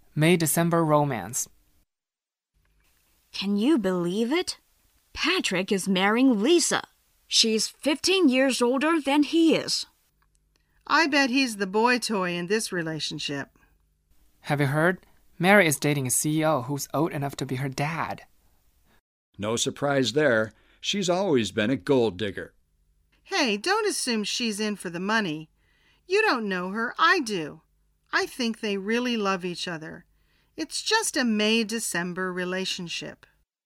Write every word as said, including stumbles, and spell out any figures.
May-December romance. Can you believe it? Patrick is marrying Lisa. She's fifteen years older than he is. I bet he's the boy toy in this relationship. Have you heard? Mary is dating a C E O who's old enough to be her dad. No surprise there. She's always been a gold digger. Hey, don't assume she's in for the money. You don't know her. I do. I think they really love each other. It's just a May-December relationship.